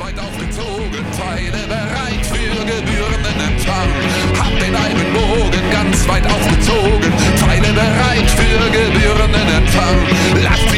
weit aufgezogen, Pfeile bereit für Gebührenempfang. Hab den halben Bogen ganz weit aufgezogen, Pfeile bereit für Gebührenempfang. Lasst